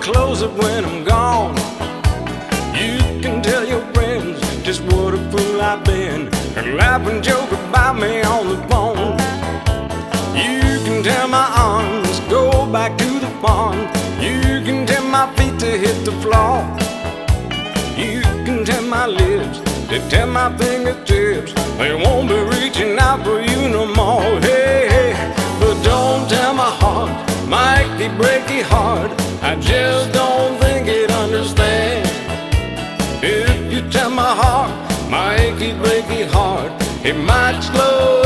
close up when I'm gone. You can tell your friends just what a fool I've been, and laugh and joke about me on the phone. You can tell my arms go back to the pond. You can tell my feet to hit the floor. You can tell my lips to tell my fingertips they won't be reaching out for you no more. Hey, hey, but don't tell my heart, my achy breaky heart. I just don't think it understands. If you tell my heart, my achy breaky heart, it might slow